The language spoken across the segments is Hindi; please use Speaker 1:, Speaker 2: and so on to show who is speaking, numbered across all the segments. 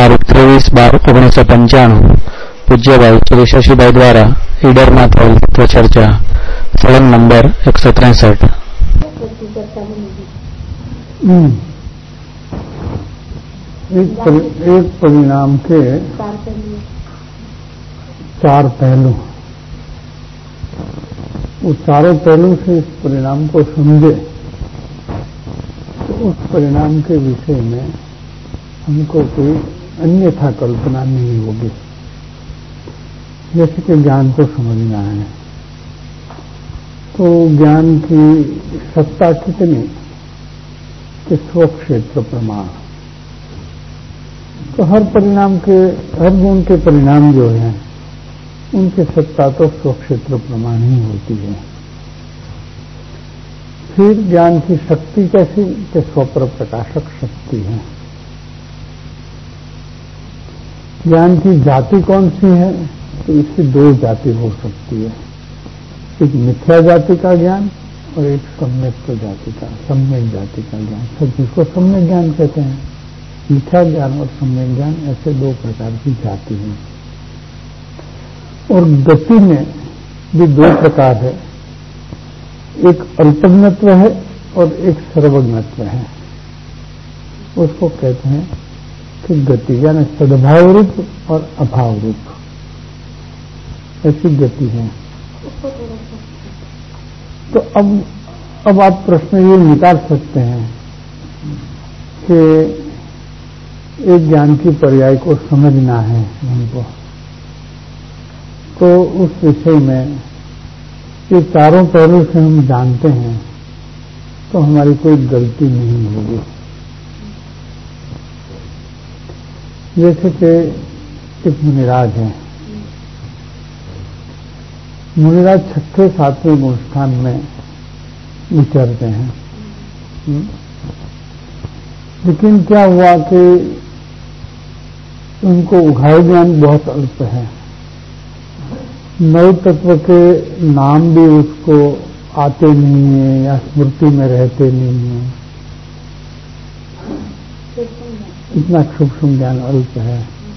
Speaker 1: તારીખ 23/12/1995 પૂજ્યભાઈ શ્રી શશીભાઈ દ્વારા ઈડરમાં થયેલ તત્વચર્ચા સળંગ નંબર 163.
Speaker 2: एक परिणाम के चार पहलू, उस चारों पहलू से इस परिणाम को समझे तो उस परिणाम के विषय में हमको कोई अन्यथा कल्पना नहीं होगी। जैसे कि ज्ञान को समझना है तो ज्ञान की सत्ता कितनी कि स्वक्षेत्र प्रमाण। तो हर परिणाम के, हर गुण के परिणाम जो हैं उनकी सत्ता तो स्वक्षेत्र प्रमाण ही होती है। फिर ज्ञान की शक्ति कैसी कि स्वपर प्रकाशक शक्ति है। ज्ञान की जाति कौन सी है तो इसकी दो जाति हो सकती है, एक मिथ्या जाति का ज्ञान और एक सम्यक जाति का, सम्यक जाति का ज्ञान। सब जिसको सम्यक ज्ञान कहते हैं, मिथ्या ज्ञान और सम्यक ज्ञान, ऐसे दो प्रकार की जाति हैं। और गति में भी दो प्रकार है, एक अल्पज्ञत्व है और एक सर्वज्ञत्व है। उसको कहते हैं कि गति यानी सद्भाव रूप और अभाव रूप, ऐसी गति है। तो अब आप प्रश्न ये निकाल सकते हैं कि एक ज्ञान की पर्याय को समझना है हमको, तो उस विषय में ये चारों पहलू से हम जानते हैं तो हमारी कोई गलती नहीं होगी। जैसे कि एक मुनिराज है, मुनिराज 6वें 7वें गुण स्थान में विचरते हैं, लेकिन क्या हुआ कि उनको उघाड़ ज्ञान बहुत अल्प है। नव तत्व के नाम भी उसको आते नहीं है या स्मृति में रहते नहीं है, इतना सूक्ष्म ज्ञान अल्प है।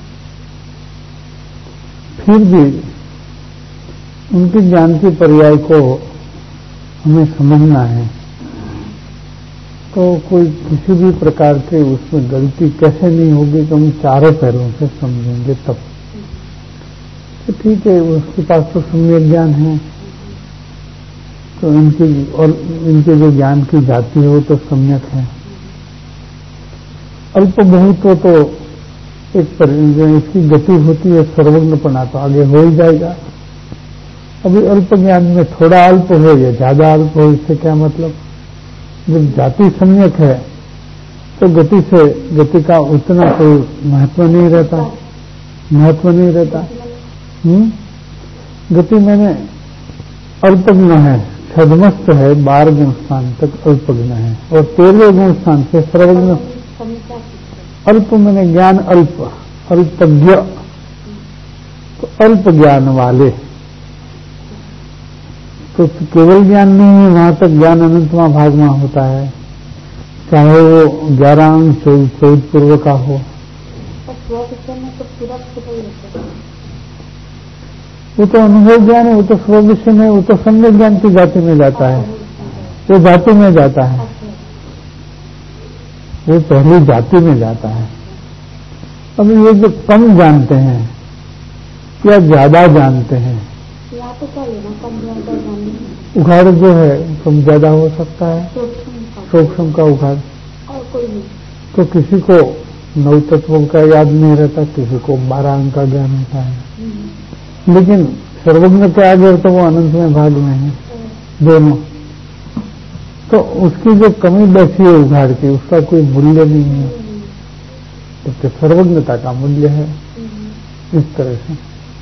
Speaker 2: फिर भी उनके ज्ञान के पर्याय को हमें समझना है तो कोई किसी भी प्रकार के उसमें गलती कैसे नहीं होगी कि हम चारों पहलुओं से समझेंगे तब। तो ठीक है, उसके पास तो सम्यक ज्ञान है तो इनके जो ज्ञान की जाति हो तो सम्यक है। अल्प बहुत हो तो एक इसकी गति होती है सर्वज्ञपना, तो आगे हो ही जाएगा। अभी अल्प ज्ञान में थोड़ा अल्प हो या ज्यादा अल्प हो, इससे क्या मतलब। जब जाति सम्यक है तो गति का उतना कोई महत्व नहीं रहता। गति मैंने अल्पज्ञ है, छदमस्त है, 12 गुण स्थान तक अल्पज्ञ है और 13वें गुण स्थान से सर्वज्ञ। अल्प मैंने ज्ञान अल्प, अल्पज्ञ तो अल्प ज्ञान वाले। तो केवल ज्ञान नहीं है, वहां तक ज्ञान अनंतवां भागमा होता है, चाहे वो 11 अंक 14 पूर्व का हो। वो तो अनुभव ज्ञान है, वो तो स्व विषय में, वो तो सम्यक ज्ञान की जाति में जाता है, वो जाति में जाता है, वो पहली जाति में जाता है। अब ये जो कम जानते हैं या ज्यादा जानते हैं, उघाड़ जो है कम ज्यादा हो सकता है, सूक्ष्म का उघाड़। तो किसी को 9 तत्वों का याद नहीं रहता, किसी को 12 अंक का ज्ञान होता है, लेकिन सर्वज्ञ के आगे तो वो अनंत में भाग में है दोनों। तो उसकी जो कमी बैठी है उघाड़ की, उसका कोई मूल्य नहीं है, तो सर्वज्ञता का मूल्य है इस तरह से।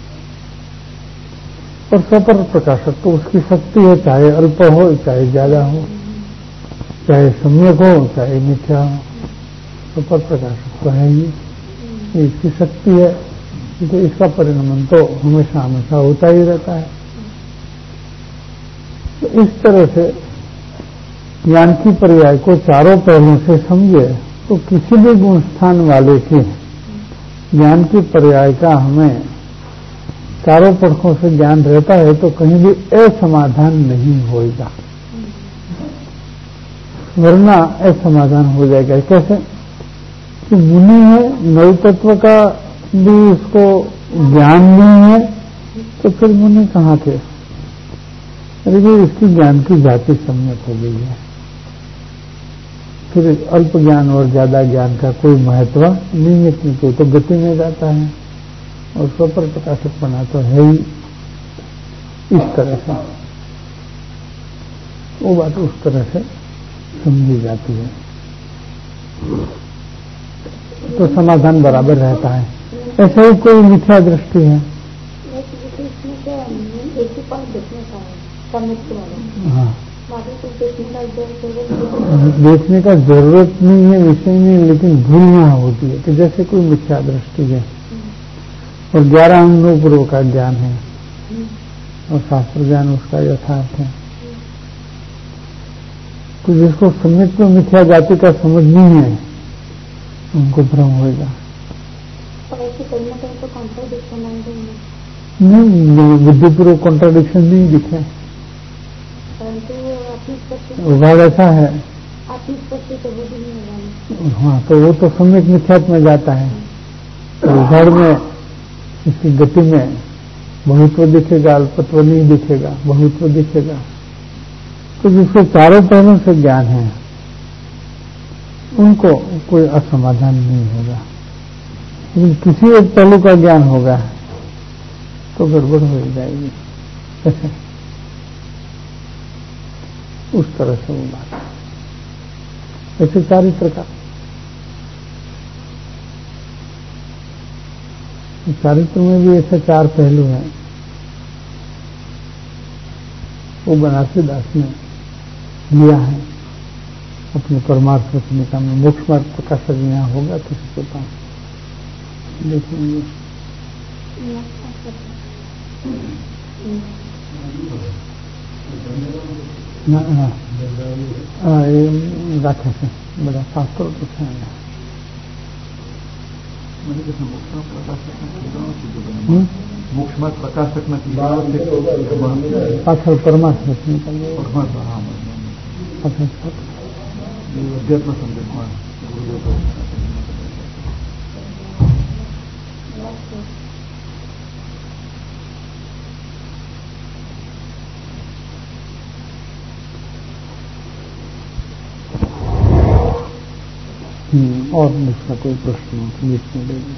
Speaker 2: और स्वपर प्रकाशक तो उसकी शक्ति है, चाहे अल्प हो चाहे ज्यादा हो, चाहे सम्यक हो चाहे मिथ्या हो, स्वपर प्रकाशक तो है ही, इसकी शक्ति है। तो इसका परिणाम तो हमेशा हमेशा होता ही रहता है। तो इस तरह से ज्ञान की पर्याय को चारों पहलुओं से समझे तो किसी भी गुण स्थान वाले की ज्ञान की पर्याय का हमें चारों पक्षों से ज्ञान रहता है तो कहीं भी असमाधान नहीं होगा, वरना असमाधान हो जाएगा। कैसे कि मुनि है, नव तत्व का भी उसको ज्ञान नहीं है, तो फिर मुनि कहाँ थे? अरे जी, इसकी ज्ञान की जाति सम्यक हो गई है, फिर अल्प ज्ञान और ज्यादा ज्ञान का कोई महत्व नहीं है, क्योंकि तो गति में जाता है और स्वपर प्रकाशक बना तो है ही। इस तरह से वो बात उस तरह से समझी जाती है, तो समाधान बराबर रहता है। ऐसा ही कोई मिथ्या दृष्टि है। हाँ, देखने का जरूरत नहीं है विषय में, लेकिन भूल यहाँ होती है कि जैसे कोई मिथ्या दृष्टि है और 11 अंगों पूर्व का ज्ञान है और शास्त्र ज्ञान उसका यथार्थ है, तो जिसको सम्यक में मिथ्या जाति का समझ नहीं है उनको भ्रम होगा। नहीं, बुद्धिपूर्वक कॉन्ट्राडिक्शन नहीं दिखे, उभाड़ ऐसा है। हाँ, तो वो तो सम्यक मिथ्यात्व में जाता है, तो उभाड़ में इसकी गति में बहुत्व दिखेगा, अल्पत्व नहीं दिखेगा, बहुत्व दिखेगा। तो जिसको चारों पहलुओं से ज्ञान है उनको कोई असमाधान नहीं होगा, लेकिन किसी एक पहलू का ज्ञान होगा तो गड़बड़ हो जाएगी। उस तरह से वो बात है। ऐसे चारित्र का, चारित्र में भी ऐसे 4 पहलू हैं। वो बनारसी दास ने लिया है अपने परमार्थ रचनिका में। मोक्ष मार्ग प्रकाशक यहाँ होगा किसी के पास, देखेंगे। राखे से बड़ा शास्त्र कुछ है।
Speaker 3: मोक्ष मार्ग प्रकाशक न
Speaker 2: पाथर परमार्थ रचनिका
Speaker 3: अध्यात्म संदेश
Speaker 2: और दूसरा कोई प्रश्न हो बीच में देंगे।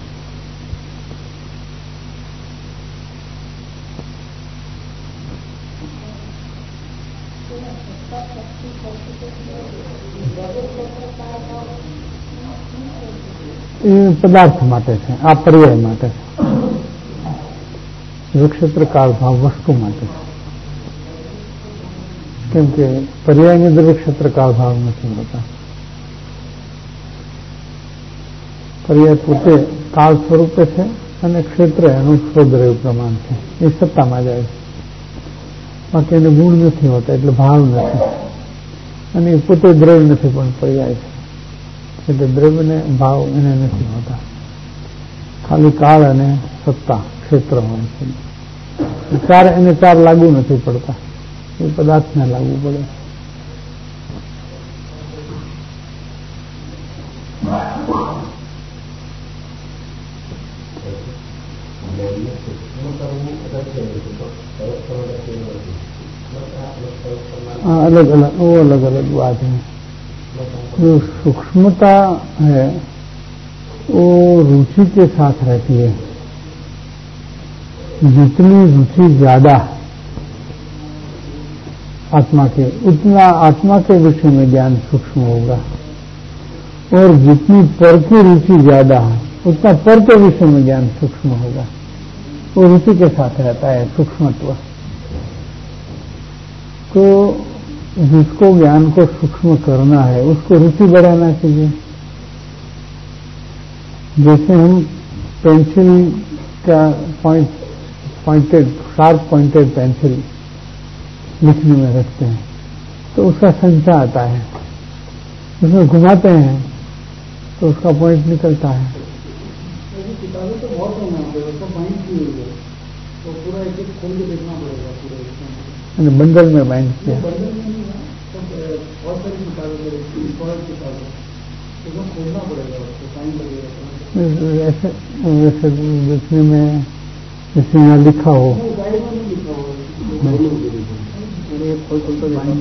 Speaker 2: એ પદાર્થ માટે છે, આ પર્યાય માટે છે, નક્ષત્ર કાળ ભાવ વસ્તુ માટે છે, કેમ કે પર્યાયની અંદર નક્ષત્ર કાળ ભાવ નથી હોતા। પર્યાય પોતે કાળ સ્વરૂપે છે અને ક્ષેત્ર એનું સ્વદ્રવ્ય પ્રમાણ છે, એ સત્તામાં જાય છે, બાકી એને ગુણ નથી હોતા એટલે ભાવ નથી, અને એ પોતે દ્રવ્ય નથી પણ પર્યાય છે એટલે દ્રવ્ય ને ભાવ એને નથી હોતા, ખાલી કાળ અને સત્તા ક્ષેત્ર હોય છે। એને 4 લાગુ નથી પડતા, એ પદાર્થને લાગુ પડે। अलग अलग वो अलग अलग बात है। जो सूक्ष्मता है वो रुचि के साथ रहती है, जितनी रुचि ज्यादा आत्मा के उतना आत्मा के विषय में ज्ञान सूक्ष्म होगा, और जितनी पर की रुचि ज्यादा है उतना पर के विषय में ज्ञान सूक्ष्म होगा। वो रुचि के साथ रहता है सूक्ष्मत्व। तो जिसको ज्ञान को सूक्ष्म करना है उसको रुचि बढ़ाना चाहिए। जैसे हम पेंसिल का पॉइंटेड शार्प पॉइंटेड पेंसिल लिखने में रखते हैं तो उसका संचा आता है, उसमें घुमाते हैं तो उसका पॉइंट निकलता है। किताबें तो बहुत है यहाँ पे, सब बाइंड की हुई है, तो पूरा एक एक खोल के देखना पड़ेगा पूरे। बंडल में बाइंड किया, बंडल में नहीं है, सब बहुत सारी किताबें किताबें तो खोलना पड़ेगा, उसको टाइम लगेगा। ऐसे वैसे देखने में जैसे यहाँ लिखा हो, गाइड में नहीं लिखा हो, खोल तो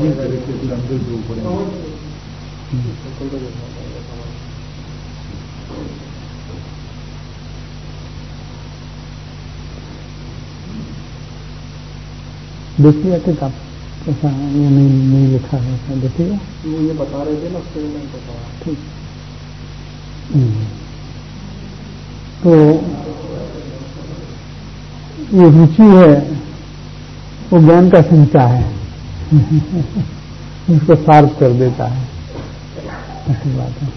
Speaker 2: देखिए किताब कैसा ये नहीं लिखा है, देखिएगा। वो ये बता रहे थे ना, उसके नहीं पता। ठीक। तो ये रुचि है, वो ज्ञान का संचार है, उसको सार्थ कर देता है, ऐसी बात है।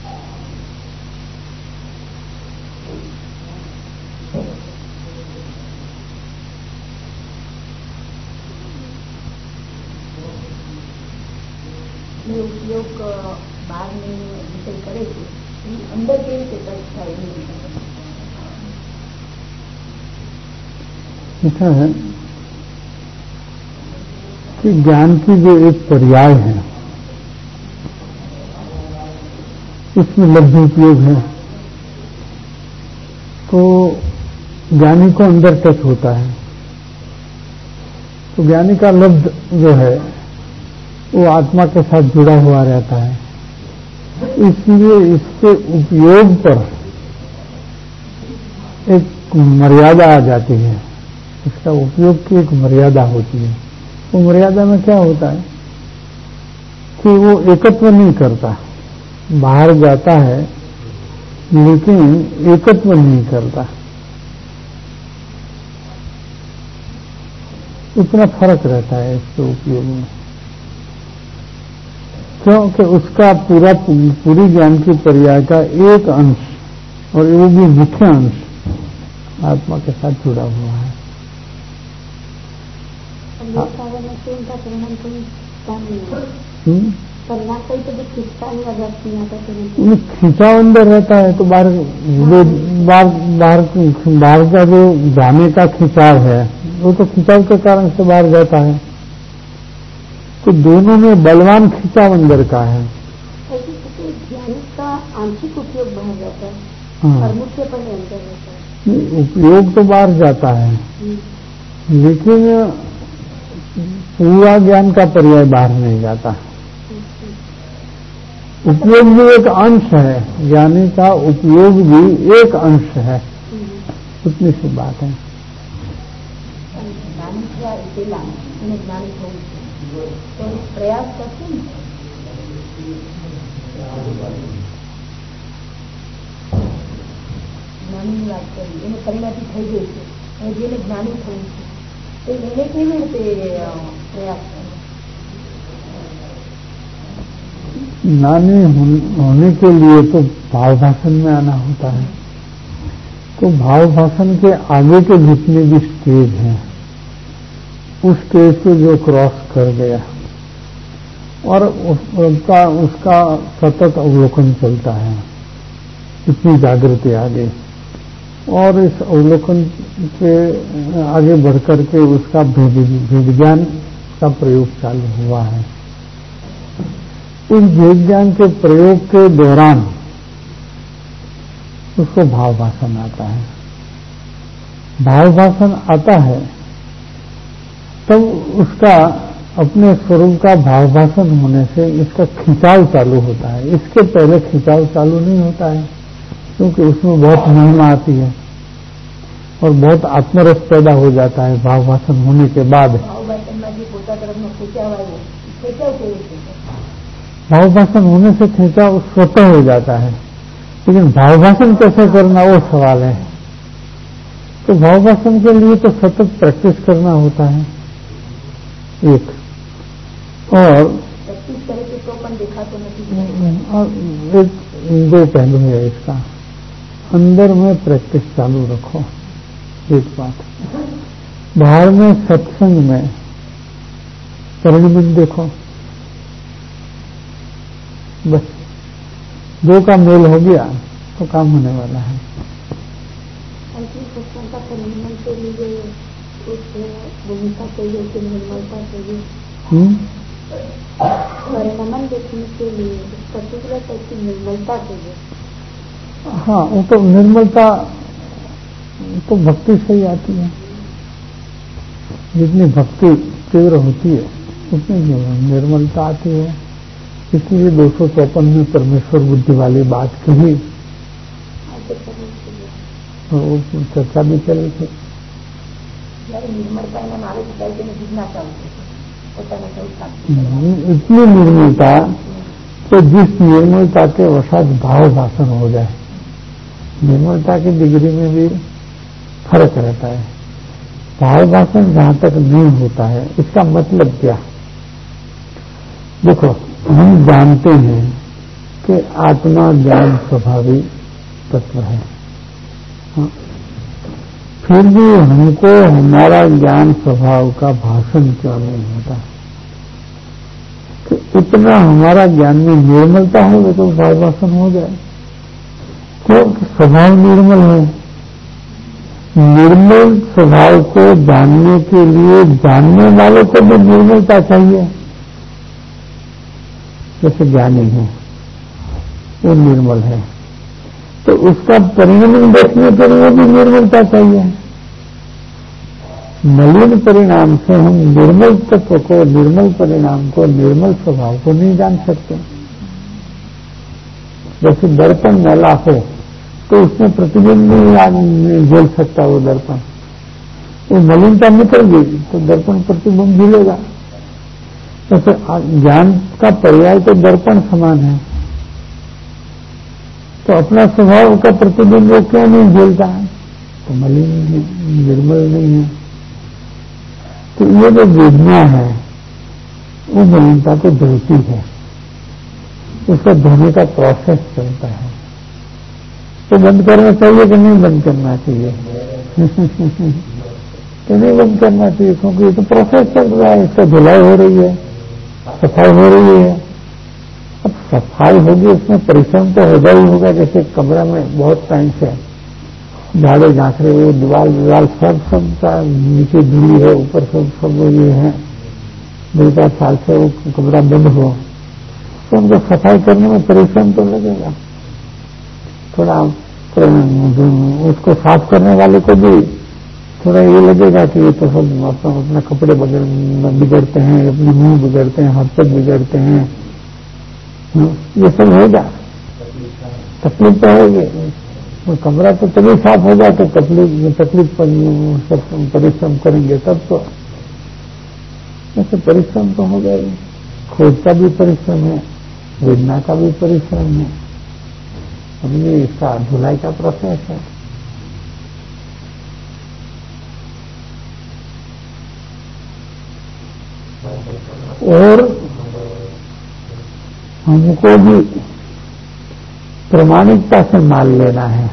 Speaker 4: उपयोग बाहर में विषय करे अंदर के
Speaker 2: ऐसा है कि ज्ञान की जो एक पर्याय है उसमें लब्ध उपयोग है, तो ज्ञानी को अंदर टच होता है, तो ज्ञानी का लब्ध जो है वो आत्मा के साथ जुड़ा हुआ रहता है, इसलिए इसके उपयोग पर एक मर्यादा आ जाती है, इसका उपयोग की एक मर्यादा होती है। वो मर्यादा में क्या होता है कि वो एकत्व नहीं करता, बाहर जाता है लेकिन एकत्व नहीं करता, इतना फर्क रहता है इसके उपयोग में, क्योंकि उसका पूरी ज्ञान की पर्याय का एक अंश, और वो भी मुख्य अंश, आत्मा के साथ जुड़ा हुआ है। खिंचाव अंदर रहता है तो बाहर का जो जाने का खिंचाव है वो तो खिंचाव के कारण से बाहर जाता है, तो दोनों में बलवान खिंचाव अंदर का है।
Speaker 4: ज्ञान का आंशिक उपयोग बाहर जाता है, और मुख्य पर अंदर रहता है।
Speaker 2: उपयोग तो बाहर जाता है, लेकिन पूरा ज्ञान का पर्याय बाहर नहीं जाता। उपयोग भी एक अंश है, ज्ञानी का उपयोग भी एक अंश है, उतनी सी बात है।
Speaker 4: प्रयास करते हैं જ્ઞાનની વાત કરી, એને પરિણાતિ થઈ ગઈ છે, અને જેને જ્ઞાની થયું છે તો એને કેવી રીતે પ્રયાસ કરે?
Speaker 2: ज्ञानी होने के लिए तो भाव भाषण में आना होता है, तो भाव भाषण के आगे के जितने भी स्टेज हैं उस स्टेज को जो क्रॉस कर गया और उसका सतत अवलोकन चलता है, इतनी जागृति आ गई, और इस अवलोकन के आगे बढ़कर के उसका भेद ज्ञान का प्रयोग चालू हुआ है। उस भेद ज्ञान के प्रयोग के दौरान उसको भाव भाषण आता है। भाव भाषण आता है तब उसका अपने स्वरूप का भाव भाषण होने से इसका खिंचाव चालू होता है। इसके पहले खिंचाव चालू नहीं होता है, क्योंकि उसमें बहुत महिमा आती है और बहुत आत्मरस पैदा हो जाता है भाव भाषण होने के बाद। भाव भाषण होने से खिंचाव स्वतः हो जाता है, लेकिन भाव भाषण कैसे करना वो सवाल है। तो भाव भाषण के लिए तो सतत प्रैक्टिस करना होता है एक, और एक दो पहलू है इसका। अंदर में प्रैक्टिस चालू रखो, एक बात। बाहर में सत्संग में परिणमित देखो, बस दो का मेल हो गया तो काम होने वाला है।
Speaker 4: ऐसी सत्संगता का निर्मल के लिए कुछ भूमिका चाहिए कि निर्मलता चाहिए परिणमन देखने के लिए पर्टिकुलर टाइप की निर्मलता चाहिए।
Speaker 2: हाँ, वो तो निर्मलता तो भक्ति से ही आती है। जितनी भक्ति तीव्र होती है उतनी निर्मलता आती है। इसलिए 254 में परमेश्वर बुद्धि वाली बात कही, वो चर्चा भी चली थी। इतनी निर्मलता तो जिस निर्मलता के वशात भाव भाषण हो जाए, निर्मलता की डिग्री में भी फर्क रहता है। भाव भाषण जहां तक नहीं होता है, इसका मतलब क्या? देखो, हम जानते हैं कि आत्मा ज्ञान स्वभावी तत्व है। हाँ? फिर भी हमको हमारा ज्ञान स्वभाव का भाषण क्यों नहीं होता? कि इतना हमारा ज्ञान में निर्मलता हो तो भाव भाषण हो जाए। क्योंकि स्वभाव निर्मल है। निर्मल स्वभाव को जानने के लिए जानने वाले को भी निर्मलता चाहिए। जैसे ज्ञानी है, वो निर्मल है, तो उसका परिणाम देखने के लिए भी निर्मलता चाहिए। मलिन परिणाम से हम निर्मल तत्व को, निर्मल परिणाम को, निर्मल स्वभाव को नहीं जान सकते। जैसे दर्पण मैला हो तो उसमें प्रतिबिंब नहीं झेल सकता। वो दर्पण, वो मलिनता निकल गई तो दर्पण प्रतिबिंब झेलेगा। जैसे ज्ञान का पर्याय तो दर्पण समान है, तो अपना स्वभाव का प्रतिबिंब वो क्यों नहीं झेलता है? तो मलिन निर्मल नहीं है। तो ये जो वेदना है वो मलिनता को धोती है, उसका धोने का प्रोसेस चलता है। तो बंद करना चाहिए कि नहीं बंद करना चाहिए? तो नहीं बंद करना चाहिए, क्योंकि ये तो प्रोसेस चल रहा है, इसका धुलाई हो रही है, सफाई हो रही है। अब सफाई होगी, उसमें परिश्रम तो होगा ही होगा। जैसे कमरा में बहुत टाइम से झाड़े झाँक रहे, वो दीवार सब का नीचे धूली है, ऊपर सब ये है, 2-4 साल से वो कमरा बंद हो, तो उनको सफाई करने में परिश्रम तो लगेगा। थोड़ा उसको साफ करने वाले को भी थोड़ा ये लगेगा कि ये तो सब अपना कपड़े बिगड़ते हैं, अपने मुंह बिगड़ते हैं, हाथ पैर बिगड़ते हैं, ये सब होगा, तकलीफ तो होगी। वो कमरा तो तभी साफ होगा तो तकलीफ परिश्रम करेंगे तब तो। ऐसे परिश्रम तो होगा ही, खोज का भी परिश्रम है, वेदना का भी परिश्रम है, अब ये इसका धुलाई का प्रोसेस है। और हमको भी प्रामाणिकता से माल लेना है।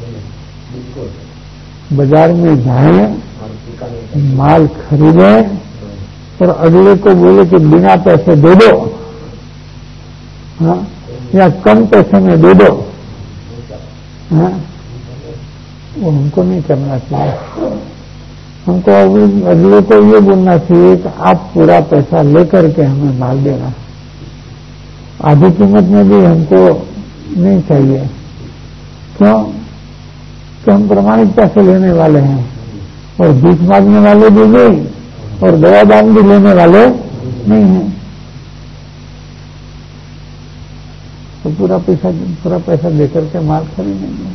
Speaker 2: बाजार में जाएं, माल खरीदें और अगले को बोले कि बिना पैसे दे दो, हाँ, या कम पैसे में दे दो, हाँ, वो हमको नहीं करना चाहिए। हमको अगले को ये बोलना चाहिए कि आप पूरा पैसा लेकर के हमें माल देना, आधी कीमत में भी हमको नहीं चाहिए। क्यों? कि हम प्रामाणिकता से लेने वाले हैं, और भीख मांगने वाले भी नहीं, और दया दान भी लेने वाले नहीं हैं। तो पूरा पैसा देकर के माल खरीदेंगे।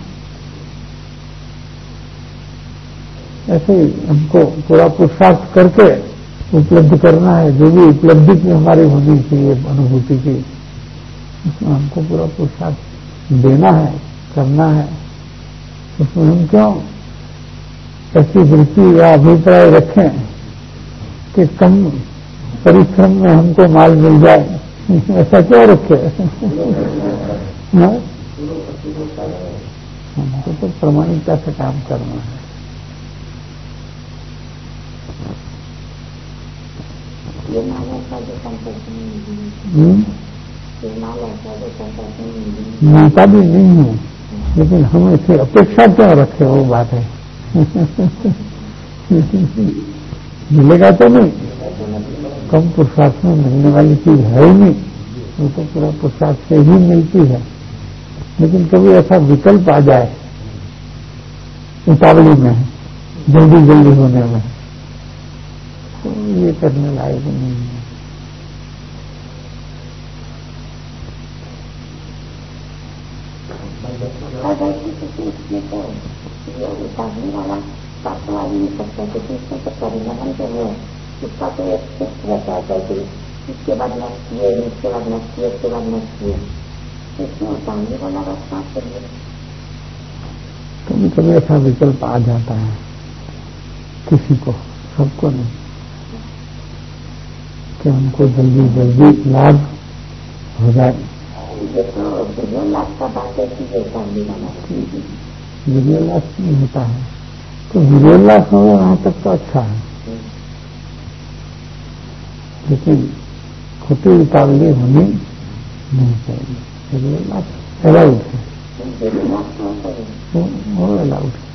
Speaker 2: ऐसे ही हमको पूरा पुरुषार्थ करके उपलब्ध करना है, जो भी उपलब्धि की हमारी होनी चाहिए अनुभूति की, उसमें हमको पूरा पुरुषार्थ देना है, करना है। उसमें हम क्यों ऐसी वृत्ति या अभिप्राय रखें कि कम परिश्रम में हमको माल मिल जाए, ऐसा क्यों रखे? हमको तो प्रामाणिकता से काम करना है। माता भी नहीं है, लेकिन हम इसे अपेक्षा क्यों रखे, वो बात है। मिलेगा तो नहीं, कम पुरुषार्थ में मिलने वाली चीज है ही नहीं, वो तो पूरा पुरुषार्थ से ही मिलती है। लेकिन कभी ऐसा विकल्प आ जाए उतावली में, जल्दी जल्दी होने में, तो ये करने लायक नहीं है।
Speaker 5: उतारने वाला पापवादी नहीं सकता, क्योंकि इसमें तो परिणाम जो है उसका तो एक फिक्स रहता है, इसके बाद नष्ट किए, इसके बाद नष्ट किए, इसके बाद नष्ट किए, इसमें उतारने वाला रास्ता चाहिए।
Speaker 2: कभी कभी ऐसा विकल्प आ जाता है किसी को, सबको नहीं, कि हमको जल्दी जल्दी लाभ हो जाए।
Speaker 5: ये तो लाभ का बात है कि उतारने वाला
Speaker 2: विरोल्लास नहीं होता है, तो विरोल्लास हो वहां तक तो अच्छा है, लेकिन खोटी उतावली होनी नहीं चाहिए। विरोल्लास अलाउड है, वो अलाउड है।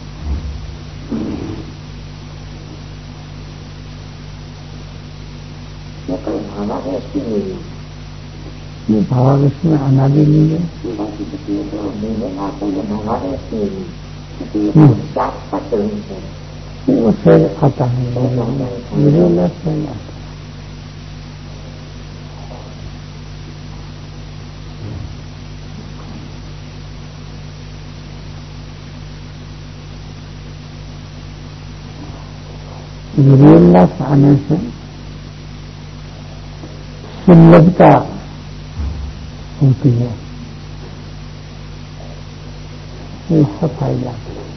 Speaker 2: ये भावावेश में अनादि नहीं है, वो सहज आता है, विरोल्लास सहज आता है। विरोल्लास आने से सुलभता होती है, इसका फायदा।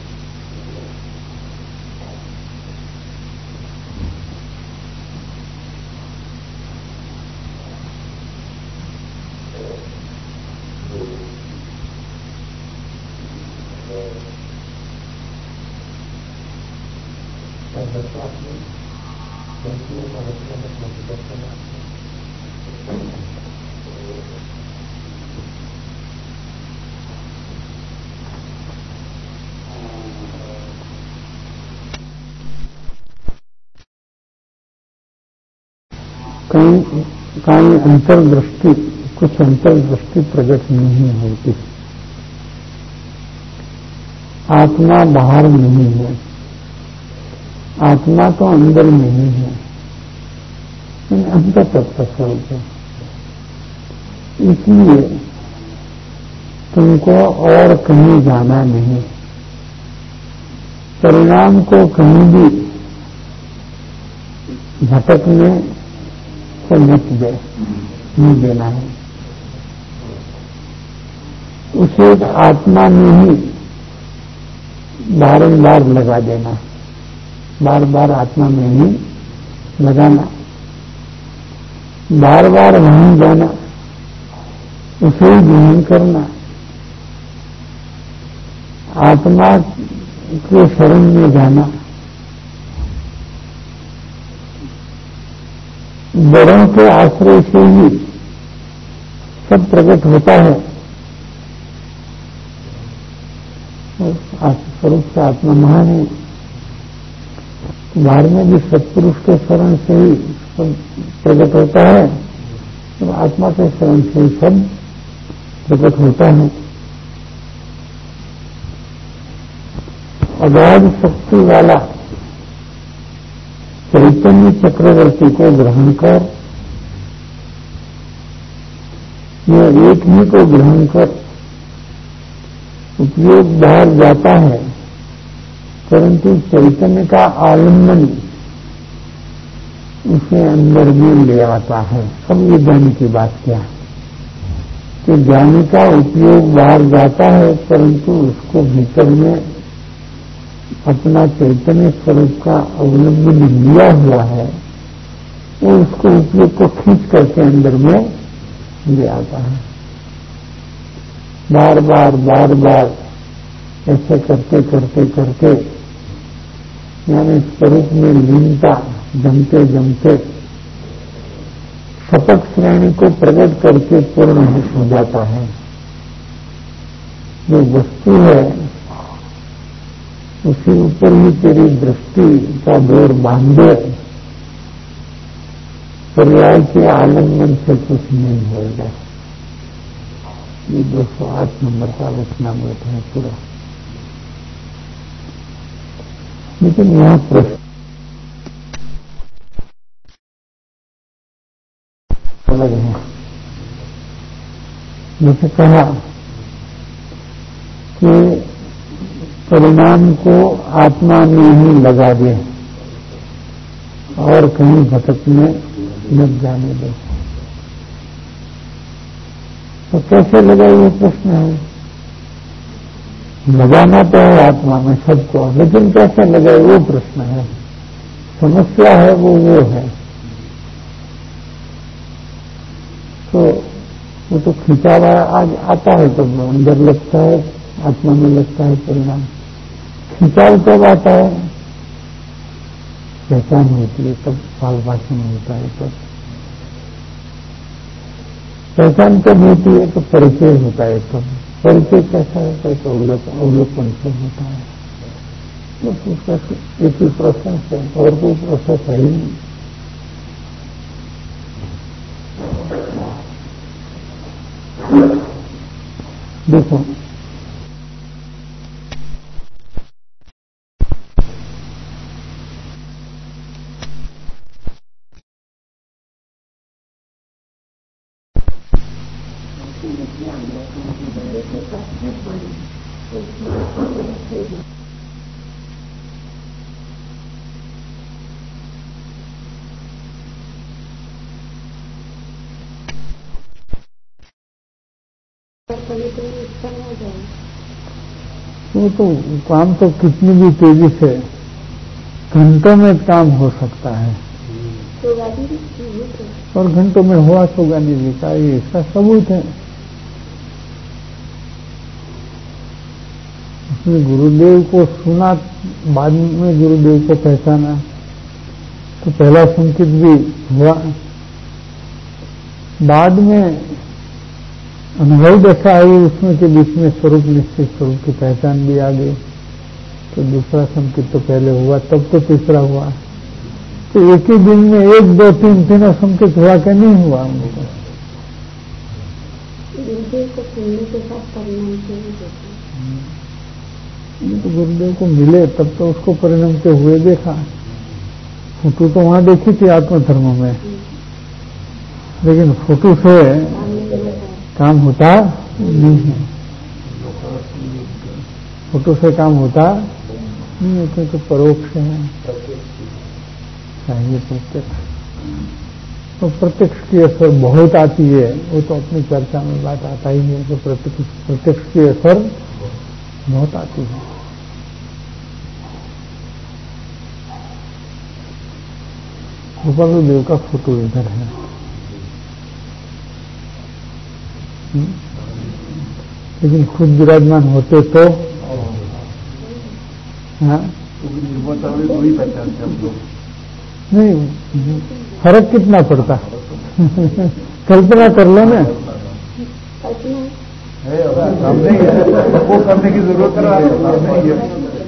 Speaker 2: कहीं अंतर्दृष्टि, कुछ अंतर्दृष्टि प्रकट नहीं होती। आत्मा बाहर नहीं है, आत्मा तो अंदर में ही है, अंतर तत्व स्वरूप है। इसलिए तुमको और कहीं जाना नहीं, परिणाम को कहीं भी भटकने को मत दे, नहीं देना है। उसे आत्मा में ही बारंबार लगा देना, बार बार आत्मा में ही लगाना, बार बार वहीं जाना, उसे ही ध्यान करना, आत्मा के शरण में जाना। बड़ों के आश्रय से ही सब प्रकट होता है, स्वरूप से आत्मा महान है। बाहर में भी सत्पुरुष के शरण से ही सब प्रकट होता है, तो आत्मा के शरण से ही सब प्रकट होता है। अगाध शक्ति वाला चैतन्य चक्रवर्ती को ग्रहण कर, यह एक ही को ग्रहण कर उपयोग बाहर जाता है, परंतु चैतन्य का आलम्बन उसे अंदर में ले आता है। अब ये ज्ञानी की बात क्या है कि ज्ञानी का उपयोग बाहर जाता है, परंतु उसको भीतर में अपना चैतन्य स्वरूप का अवलंबन लिया हुआ है, वो उसको उपयोग को खींच करके अंदर में ले आता है। बार बार बार बार ऐसे करते करते करते यानी स्वरूप में लीनता जमते जमते शपथ श्रेणी को प्रकट करके पूर्ण हो जाता है। जो वस्तु है उसके ऊपर ही तेरी दृष्टि का डोर बांधे, पर्याय के आलिंगन से कुछ नहीं होगा। ये 208 नंबर का वचनामृत है पूरा। लेकिन यहाँ प्रश्न अलग है। जैसे कहा कि परिणाम को आत्मा में ही लगा दे और कहीं भटकने न जाने दे, तो कैसे लगाए ये प्रश्न है। लगाना तो है आत्मा में सबको, लेकिन कैसे लगाए वो प्रश्न है। समस्या है वो है। तो वो तो खिंचावा आज आता है तो अंदर लगता है, आत्मा में लगता है परिणाम। खिंचाव कब आता है? पहचान होती है तब, भाव भाषण होता है तब। पहचान कब होती है? तो परिचय होता है तब। परिचय कैसा होता है? तो अवलोकन से होता है। बस उसका एक ही प्रोसेस है, और कोई प्रोसेस है ही नहीं। देखो, वो तो काम तो कितनी भी तेजी से घंटों में काम हो सकता है, और घंटों में हुआ तो गांधी जी का ये इसका सबूत है। उसने गुरुदेव को सुना, बाद में गुरुदेव को पहचाना, तो पहला संकेत भी हुआ। बाद में अनुभव दशा आई उसमें के बीच में स्वरूप निश्चित स्वरूप की पहचान भी आ गई। तो दूसरा संकेत तो पहले हुआ, तब तो तीसरा हुआ। तो एक ही दिन में 1, 2, 3 तीनों संकेत हुआ क्या? नहीं हुआ उनको। तो गुरुदेव को मिले तब तो उसको परिणाम के हुए देखा। फोटो तो वहां देखी थी आत्मधर्म में, लेकिन फोटो से काम होता नहीं है। फोटो से काम होता नहीं है, क्योंकि परोक्ष है, चाहिए प्रत्यक्ष। तो प्रत्यक्ष की असर बहुत आती है, वो तो अपनी चर्चा में बात आता ही है कि प्रत्यक्ष की असर बहुत आती है। गोपाल देव का फोटो इधर है। लेकिन खुद विराजमान होते तो नहीं, फर्क कितना पड़ता। कल्पना कर लो ना,
Speaker 3: वो करने की जरूरत नहीं है,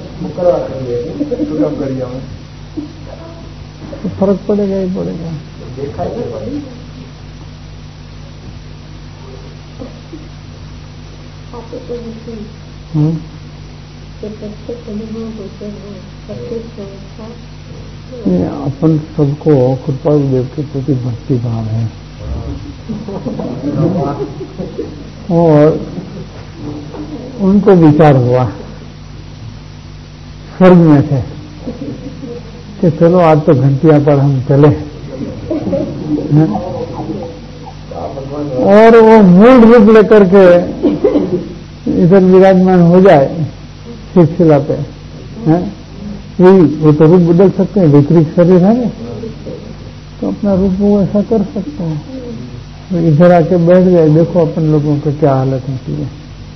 Speaker 3: तो कब करिए
Speaker 2: तो फर्क पड़ेगा ही पड़ेगा। अपन सबको कृपाल देव के प्रति भक्ति भाव है, और उनको विचार हुआ स्वर्ग में थे कि चलो आज तो घंटिया पर हम चले, और वो मूल रूप लेकर के इधर विराजमान हो जाए शिला पे, यही वो तो रूप बदल सकते हैं, विपरीत शरीर है ना, तो अपना रूप वो ऐसा कर सकते हैं। तो इधर आके बैठ गए, देखो अपन लोगों की क्या हालत होती है।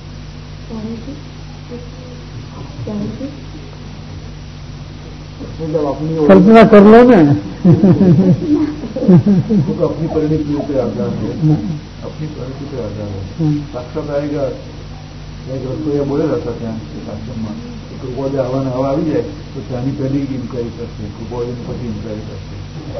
Speaker 2: कल्पना कर लो ना।
Speaker 3: अपनी परिणति पे आता है, अपनी परिणति पे आता है। साक्षात आएगा, एक रसोईया बोले रहता क्या आश्रम में, કૃપાળી આવવાને હવા આવી જાય તો ત્યાંની પહેલી ઇન્કવાયરી કરશે, કૃપાળીની પછી ઇન્કવાયરી કરશે.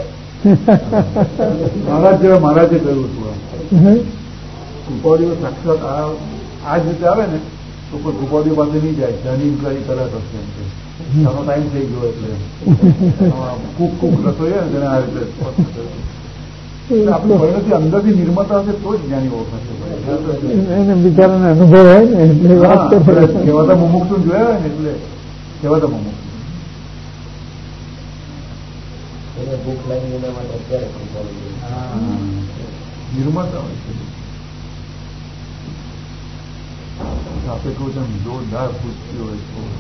Speaker 3: મહારાજે કહ્યું હતું કૃપાળીઓ સાક્ષાત આ જ રીતે આવે ને તો કોઈ કૃપાળીઓ પાસે નહીં જાય, ત્યાંની ઇન્કવાયરી કર્યા કરશે એમ કે આનો ટાઈમ થઈ ગયો એટલે કૂક રસોઈ ને તેને આ રીતે આપણી પરિણતિ અંદરથી નિર્મળતા હશે તો જ જ્ઞાની ઓળખાશે.
Speaker 2: એને બિચારાને અનુભવ હોય ને એટલે વાત
Speaker 3: કહેવાતા મુમુક્ષુ જોયા હોય ને એટલે કહેવાતા મુમુક્ષુ
Speaker 6: એને ભૂખ લાગી એના માટે અત્યારે
Speaker 3: નિર્મળતા હોય છે. આપણે કહું છું જોરદાર પૂછતી હોય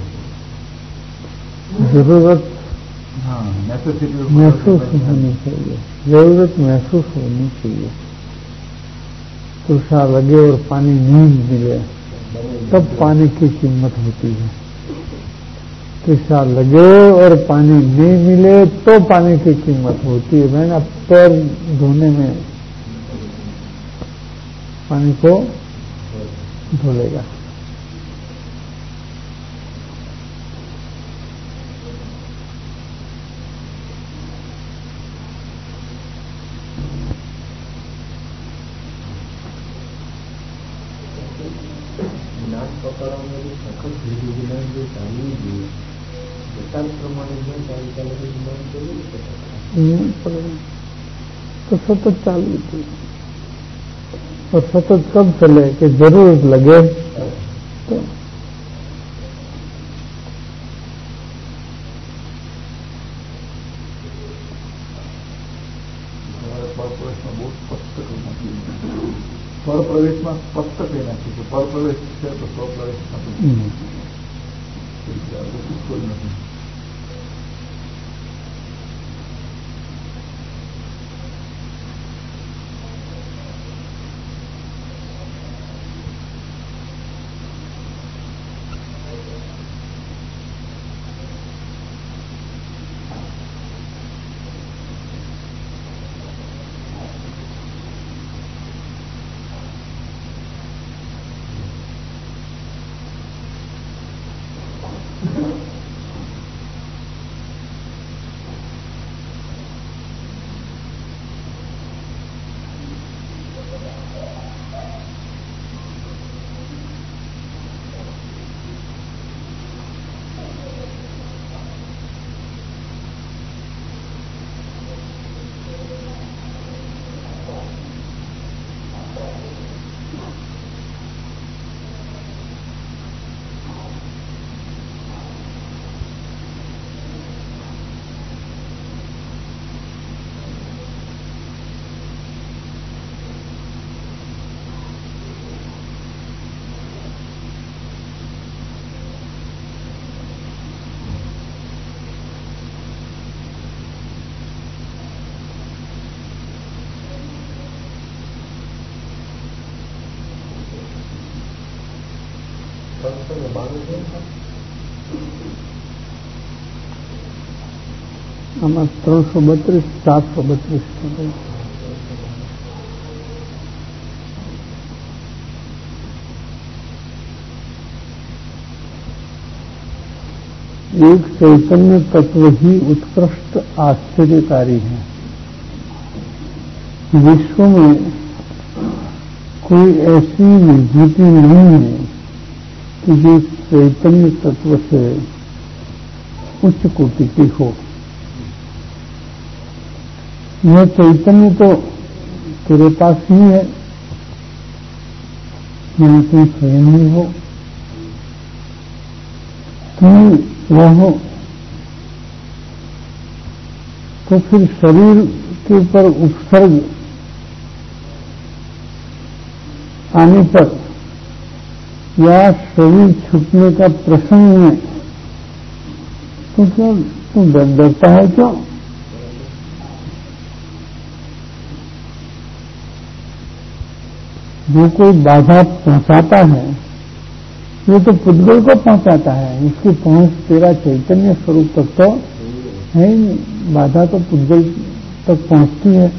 Speaker 3: તો
Speaker 2: जरूरत
Speaker 3: नेसेसिटी
Speaker 2: महसूस होनी चाहिए, जरूरत महसूस होनी चाहिए. तुषार लगे और पानी नहीं मिले तब पानी की कीमत होती है. तुषार लगे और पानी नहीं मिले तो पानी की कीमत होती है. मैंने पैर धोने में पानी को धोलेगा. तो सतत चालू थी और सतत कब चले कि जरूरत लगे तो
Speaker 3: परप्रवेश में स्पष्ट कहना चाहिए. परप्रवेश है तो स्वप्रवेश कोई नहीं.
Speaker 2: આમાં 332 732 एक चैतन्य तत्व ही उत्कृष्ट आश्चर्यकारी है. विश्व में कोई ऐसी विभूति नहीं है कि जो चैतन्य तत्व से उच्च कोटि की हो. यह चैतन्य तो तेरे पास ही है, यहाँ तुम स्वयं ही हो, तुम रहो. तो फिर शरीर के ऊपर उपसर्ग आने पर या शरीर छूटने का प्रसंग में तो क्यों तुम डरता है? क्यों? जो कोई बाधा पहुंचाता है ये तो पुद्गल को पहुंचाता है. इसकी पहुंच तेरा चैतन्य स्वरूप तक तो है ही नहीं. बाधा तो पुद्गल तक पहुंचती है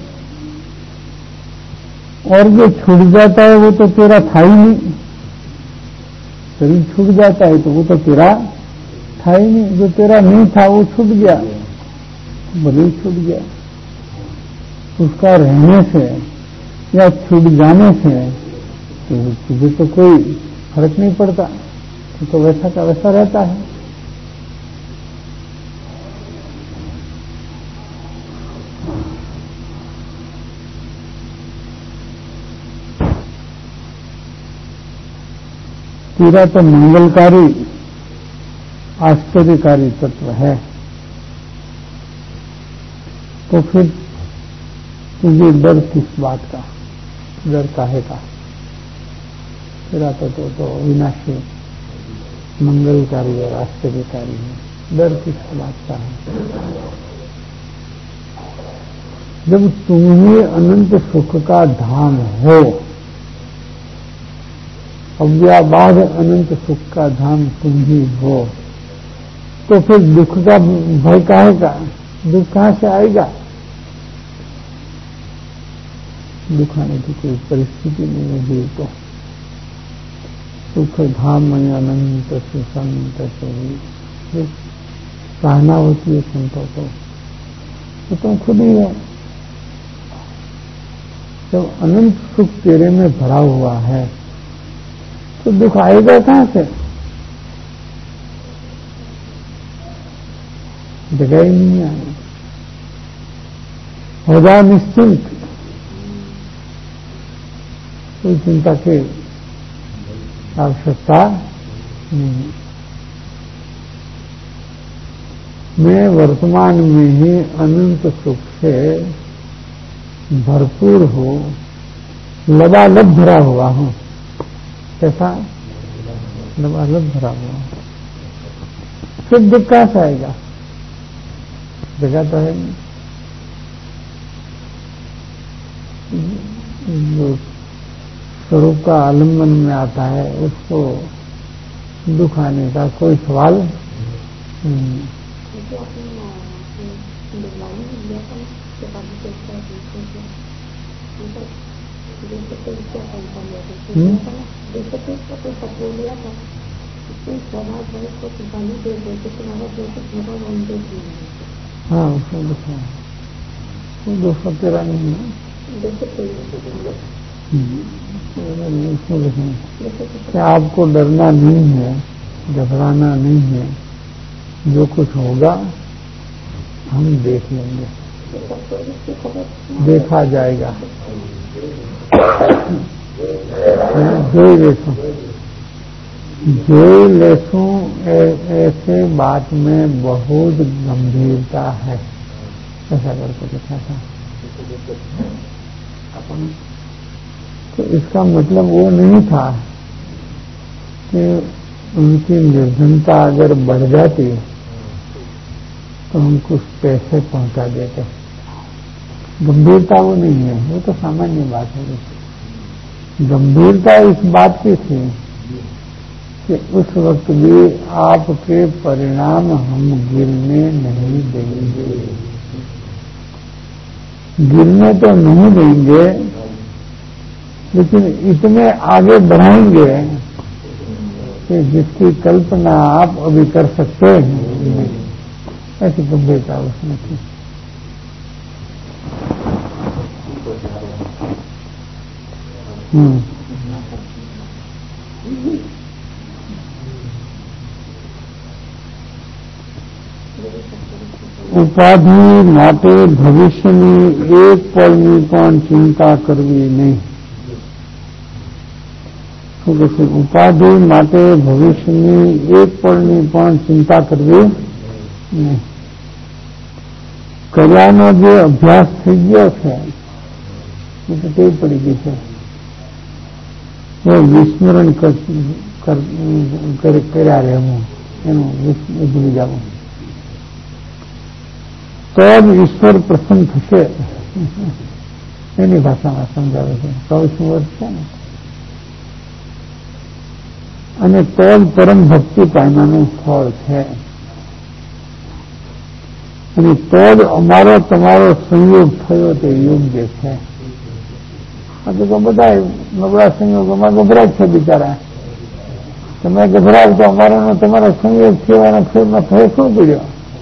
Speaker 2: और जो छूट जाता है वो तो तेरा था ही नहीं. शरीर छूट जाता है तो वो तो तेरा था ही नहीं, जो तेरा नहीं था वो छूट गया, भले ही छूट गया। उसका रहने से या छूट जाने से तो तुझे तो कोई फर्क नहीं पड़ता, तो वैसा का वैसा रहता है। तेरा तो मंगलकारी आश्चर्यकारी तत्व है, तो फिर तुझे डर किस बात का, डर काहे का? तेरा तो विनाशी मंगलकारी और आश्चर्यकारी है, डर किस बात का है? जब तुम ही अनंत सुख का धाम हो, अव्याबाध अनंत सुख का धाम तुम ही हो, तो फिर दुख का भय काहे का? दुख कहां से आएगा? दुख आने की कोई परिस्थिति नहीं है जीव को। सुख धाम में अनंत सुसंत से कहना होती है संतों को, तो तुम खुद ही है। जब अनंत सुख तेरे में भरा हुआ है तो दुख आएगा कहां से? जगह ही नहीं आएगा। हो जाओ निश्चिंत, कोई चिंता की आवश्यकता नहीं। मैं वर्तमान में ही अनंत सुख से भरपूर हूं, लबालब भरा हुआ हूं। कैसा? लबालब भरा हुआ। फिर दुख कहां से आएगा? जगह तो है नहीं। जो स्वरूप का आलम्बन में आता है उसको दुख आने का कोई सवाल नहीं। हाँ, उसमें दुखा है, वो दुख तेरा नहीं है। क्या आपको डरना नहीं है, घबराना नहीं है, जो कुछ होगा हम देख लेंगे, देखा जाएगा। जो लेसों ऐसे बात में बहुत गंभीरता है, ऐसा करके देखा था। तो इसका मतलब वो नहीं था कि उनकी निर्धनता अगर बढ़ जाती तो हम कुछ पैसे पहुंचा देते। गंभीरता वो नहीं है, वो तो सामान्य बात है। गंभीरता इस बात की थी कि उस वक्त भी आपके परिणाम हम गिरने नहीं देंगे। गिरने तो नहीं देंगे, लेकिन इतने आगे बढ़ाएंगे कि जिसकी कल्पना आप अभी कर सकते हैं। ऐसी गंभीरता उसमें थी। उपाधि માટે ભવિષ્યની એક પળની પણ ચિંતા કરવી નહીં। શું કહે છે? ઉપાધિ માટે ભવિષ્યની એક પળની પણ ચિંતા કરવી નહીં। કર્યાનો જે અભ્યાસ થઈ ગયો છે એ તો ટેવ પડી ગઈ છે, वो विस्मरण કર્યા રહેવું, એનું ભૂલી જવું, તો ઈશ્વર પ્રસન્ન થશે। એની ભાષામાં સમજાવે છે। 100 વર્ષ છે ને, અને તો જ પરમ ભક્તિ પામવાનું ફળ છે, અને તો જ અમારો તમારો સંયોગ થયો તે યોગ્ય છે। આ તો બધા નબળા સંયોગોમાં ગભરાટ છે બિચારા। તમે ગભરાવ તો અમારાનો તમારા સંયોગ સેવાના ફેરમાં ફેર શું પડ્યો?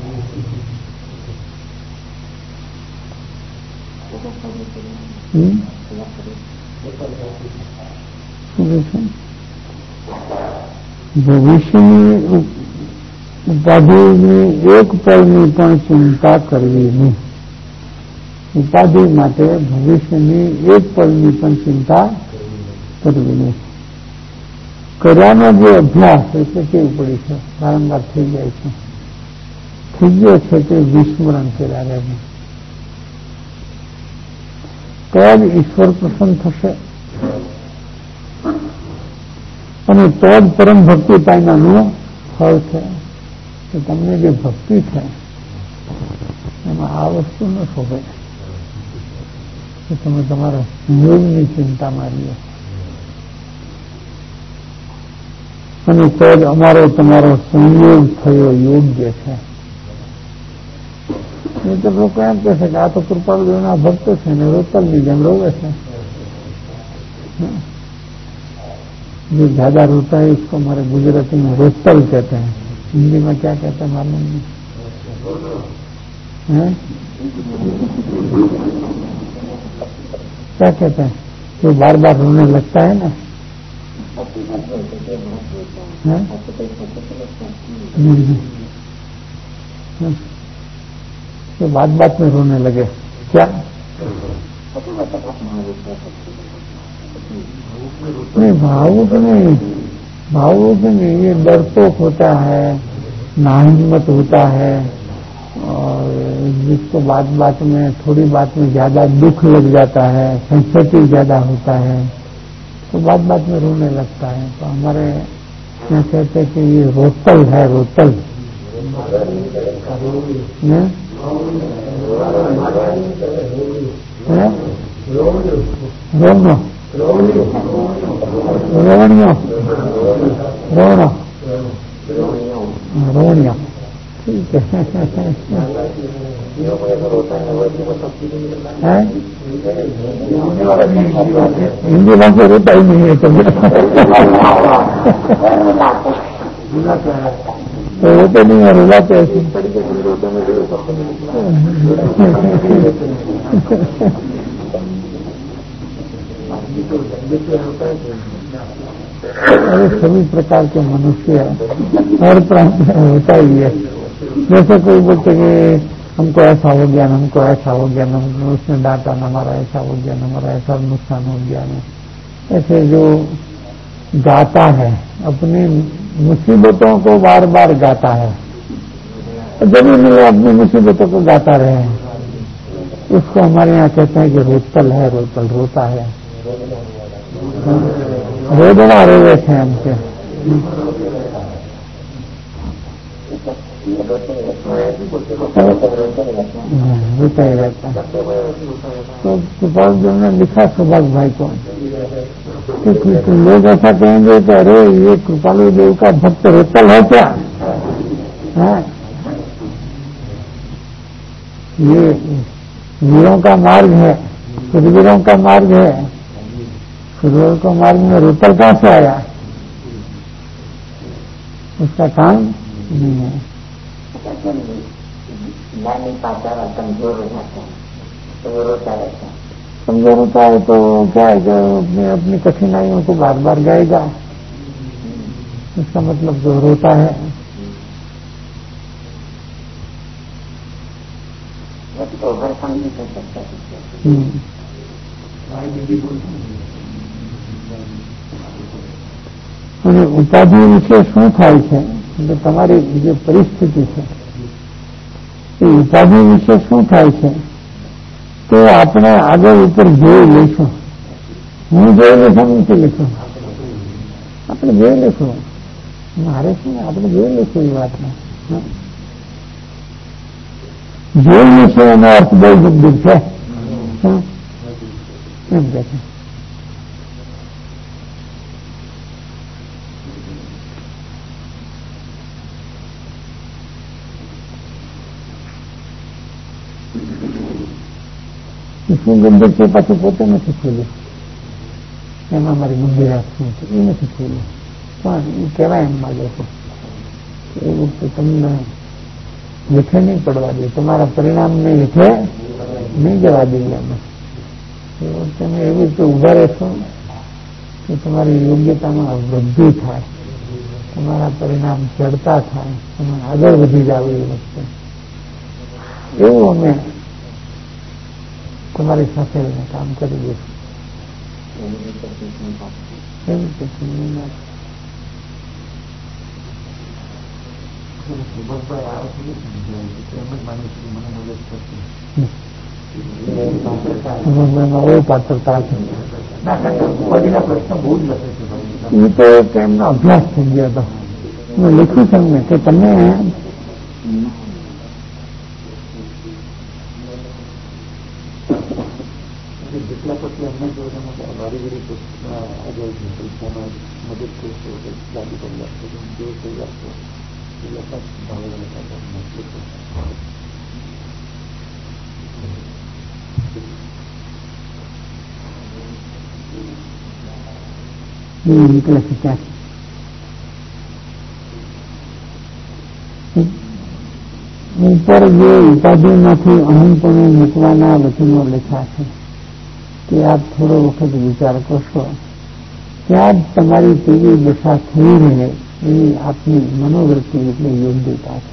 Speaker 2: ભવિષ્યની ઉપાધિની એક પળની પણ ચિંતા કરવી નહીં. ઉપાધિ માટે ભવિષ્યની એક પળની પણ ચિંતા કરવી નહીં. કર્યાનો જે અભ્યાસ એટલે કેવું પડી છે, વારંવાર થઈ જાય છે, થઈ ગયો છે તે વિસ્મરણ કર્યા રહે, તો જ ઈશ્વર પ્રસન્ન થશે અને તો જ પરમ ભક્તિ પામવાનું ફળ છે. તો તમને જે ભક્તિ છે એમાં આ વસ્તુ ન શોભે કે તમે તમારા યોગની ચિંતા મારી અને તો જ અમારો તમારો સંયોગ થયો યોગ્ય છે. એ તો લોકો એમ કહે છે કે આ તો કૃપાળુના ભક્ત છે ને રોતલની જેમ રોવે છે. जो ज्यादा रोता है इसको हमारे गुजराती में रोतल कहते हैं. हिंदी में क्या कहते हैं मालूम नहीं है? क्या कहते हैं? जो बार बार रोने लगता है ना, तो बात बात में रोने लगे क्या? नहीं, भावुक नहीं, भावुक नहीं, ये डरपोक होता है, नाहिम्मत होता है, और जिसको बात बात में, थोड़ी बात में ज्यादा दुख लग जाता है, सेंसिटिव ज्यादा होता है, तो बात बात में रोने लगता है. तो हमारे यहाँ कहते हैं कि ये रोतल है, रोतल रोनो रोवणियों रोना रोवणिया, ठीक है. हिंदी भाषा रोता ही नहीं है कभी. तो रोते नहीं है, रुलाते ऐसे. अरे सभी प्रकार के मनुष्य हर प्रांत में होता ही है. जैसे कोई बोलते कि हमको ऐसा हो गया, हमको ऐसा हो गया, उसने डांटा, हमारा ऐसा हो गया, हमारा ऐसा नुकसान हो गया. ऐसे जो गाता है अपनी मुसीबतों को बार बार गाता है, जब भी अपनी मुसीबतों को गाता रहे, उसको हमारे यहाँ कहते हैं कि रोतल है, रोतल रोता है. रोदना रोवे थे हमसे. रोता ही रहता है. तो कृपाल जी ने लिखा सुभाष भाई को कि लोग ऐसा कहेंगे कि अरे ये कृपालु देव का भक्त रोतल है क्या? है ये वीरों का मार्ग है, सुरवीरों का मार्ग है. सुरवीर का मार्ग में रोतल कहां से आया? उसका काम नहीं है.
Speaker 5: नहीं पाता है, कमजोर हो जाता है तो वो रोता रहता है.
Speaker 2: कमजोर होता है तो क्या है कि अपनी कठिनाइयों को बार बार गाएगा. इसका मतलब जो रोता है
Speaker 5: तो ओवरकम नहीं कर सकता.
Speaker 2: અને ઉપાધિ વિશે શું થાય છે એટલે તમારી જે પરિસ્થિતિ છે એ ઉપાધિ વિશે શું થાય છે તો આપણે આગળ ઉપર જોઈ લઈશું. હું જોઈ લઈશું, નથી લઈશું, આપણે જોઈ લઈશું. મારે શું, આપણે જોઈ લઈશું એ વાતને. જોઈ લઈશું એનો અર્થ બહુ ગંભીર છે એમ કે છે. શું ગંભીર છે પાછું પોતે નથી ખોલ્યું. એમાં મારી ગંભીરાત શું છે એ નથી ખોલ્યું. પણ એ કહેવાય એમ માગે છે એવું તો તમને હેઠે નહીં પડવા દે, તમારા પરિણામને હેઠે નહીં જવા દઈએ અમે. તમે એવી રીતે ઉભા રહેશો કે તમારી યોગ્યતામાં વૃદ્ધિ થાય, તમારા પરિણામ ચડતા થાય, તમે આગળ વધી જાવ એ વખતે. એવું અમે તમારી સાથે કામ કરી દઈશું. એવી રીતે
Speaker 3: સુભાષભાઈ આ વખતે એમ જ માને છે મને મદદ કરશે.
Speaker 2: પાત્રતા છે
Speaker 3: પ્રશ્ન બહુ જ લખે છે.
Speaker 2: એ તો એક એમનો અભ્યાસ થઈ ગયો હતો. મેં લખ્યું છે એમને કે તમે
Speaker 3: જેટલા પછી અમને જો વારી ઘડી આ જાય છે પરીક્ષામાં મદદ કરશો લાગુ કરી આપશો જો થઈ આપશો એ લખા ભાવે
Speaker 2: નીકળે છે ત્યાંથી ઉપર જે ઉપાધિમાંથી અહંપણે મૂકવાના વચનો લખ્યા છે કે આપ થોડો વખત વિચાર કરશો ત્યાં જ તમારી તેવી દશા થઈ રહે એવી આપની મનોવૃત્તિ એટલે યોગ્યતા છે.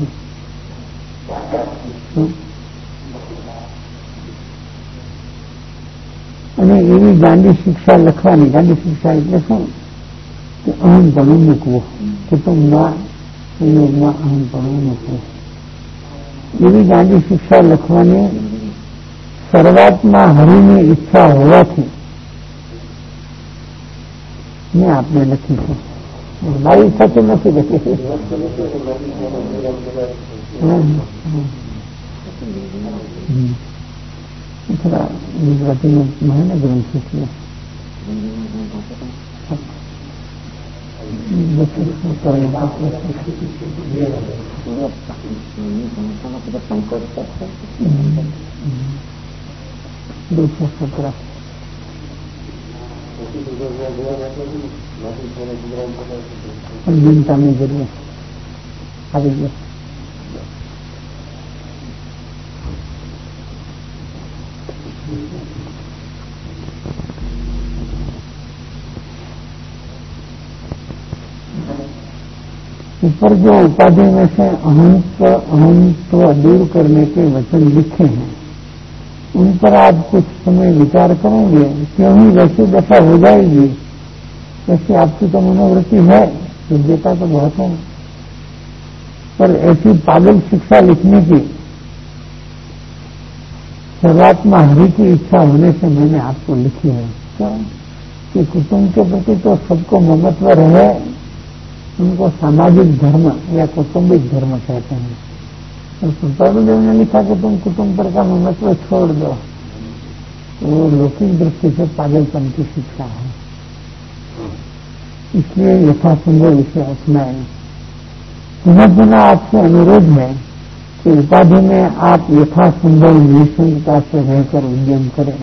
Speaker 2: અને એવી ગાંડી શિક્ષા લખવાની. ગાંડી શિક્ષા એટલે શું કે અહંપણું મૂકવું, કુટુંબના સંયોગમાં અહંપણું મૂકવું. એવી ગાંડી શિક્ષા લખવાની શરૂઆતમાં હરિની ઈચ્છા હોવાથી મેં આપને લખી છે. મારી ઈચ્છાથી નથી લખી. થોડા ગુજરાતીનું મને ગ્રંથ છે. ચિંતાની જરૂર આવી ગયો. ऊपर जो उपाधि में से अहंत्व दूर करने के वचन लिखे हैं उन पर आप कुछ समय विचार करेंगे क्यों ही वैसी दशा हो जाएगी. वैसे आपकी तो मनोवृत्ति है, योग्यता तो बहुत है, पर ऐसी पागल शिक्षा लिखने की शुरुआत में हरि की इच्छा होने से मैंने आपको लिखी है. क्यों कि कुटुंब के प्रति तो सबको ममत्व रहे, उनको सामाजिक धर्म या कौटुंबिक धर्म कहते हैं. और प्रभुदेव ने लिखा कि तुम कुटुंब पर का ममत्व छोड़ दो, तो वो लौकिक दृष्टि से पागलपन की शिक्षा है. इसलिए यथासंभव इसे अपनाएं. पुनः पुनः आपसे अनुरोध है कि उपाधि में आप यथासंभव निःशंकता से रहकर उद्यम करें.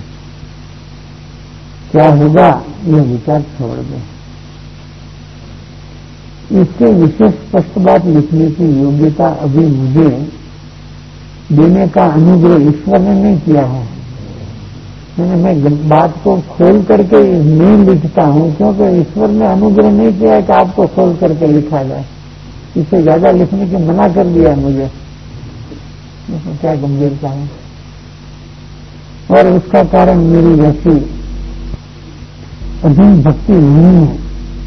Speaker 2: क्या होगा यह विचार छोड़ दें. इससे विशेष स्पष्ट बात लिखने की योग्यता अभी मुझे देने का अनुग्रह ईश्वर ने नहीं किया है. मैं बात को खोल करके नहीं लिखता हूं क्योंकि ईश्वर ने अनुग्रह नहीं किया है कि आपको खोल करके लिखा जाए. इससे ज्यादा लिखने की मना कर दिया है मुझे. क्या गंभीरता है. और उसका कारण मेरी वैसी अधीन भक्ति नहीं है.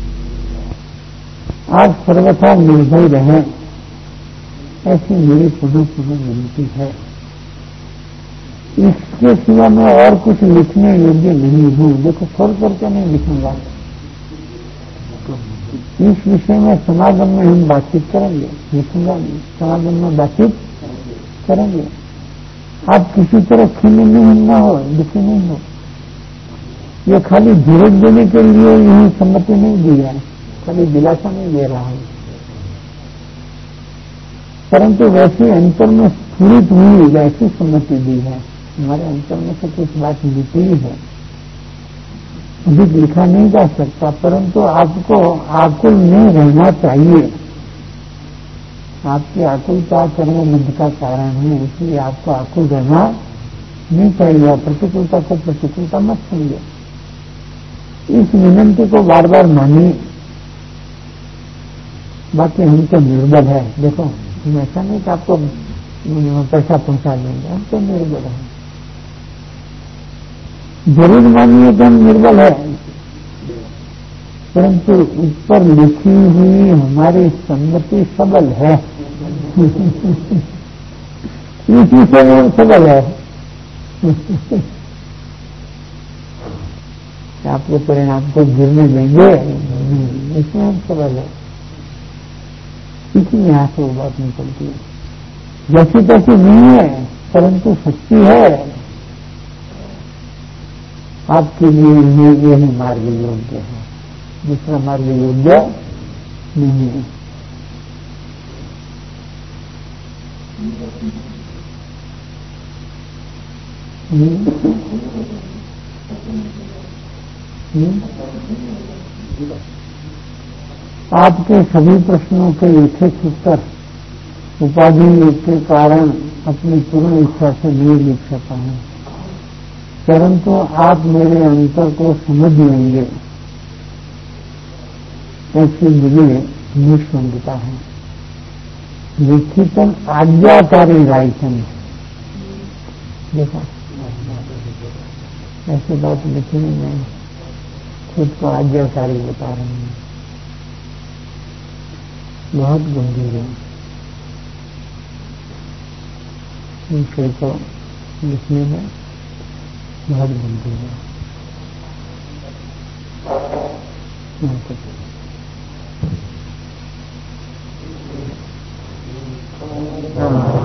Speaker 2: आप सर्वथा निर्भय रहें ऐसी मेरी पुनः विनती है. इसके सिवा मैं और कुछ लिखने योग्य नहीं हूं. देखो खोल करके नहीं लिखूंगा. इस विषय में समागम में हम बातचीत करेंगे. लिखूंगा नहीं, समागम में बातचीत करेंगे. आप किसी तरह खिले नहीं न हो, दुखी नहीं हो. ये खाली धीरज देने के लिए यही सम्मति नहीं दी है, कभी दिलासा नहीं दे रहा है, परंतु वैसे अंतर में स्फुरित हुई वैसी सम्मति दी है. हमारे अंतर में से कुछ बात निकली है अधिक लिखा नहीं जा सकता, परंतु आपको आकुल नहीं रहना चाहिए। आपकी आकुलता कर्मबंध का कारण है, इसलिए आपको आकुल रहना नहीं चाहिए। प्रतिकूलता को प्रतिकूलता मत समझिए। इस विनंती को बार बार मानिए। बाकी हम तो निर्बल है। देखो, हम ऐसा नहीं कि आपको पैसा पहुंचा देंगे, हम तो निर्बल है। जरूर मानिए कि हम निर्बल है, परंतु ऊपर लिखी हुई हमारी सम्मति सबल है। इसी से हम सबल है। आपके परिणाम को गिरने देंगे, इसमें हम सबल है। इसी यहां से वो बात निकलती है। जैसी तैसी नहीं है, परंतु सच्ची है। आपके लिए यही मार्ग योग्य है, दूसरा मार्ग योग्य नहीं है। आपके सभी प्रश्नों के एक उत्तर उपाधि के कारण अपनी पूर्ण इच्छा से नहीं लिख सका हूं, परंतु आप मेरे अंतर को समझ लेंगे ऐसी मुझे निष्पंदता है। लिखितन आज्ञाकारी रायतन। देखो, ऐसी बात लिखी नहीं, खुद को आज्ञाकारी बता रहे हैं। बहुत गंभीर है विषय को लिखने में, बहुत गंभीर है। हाँ।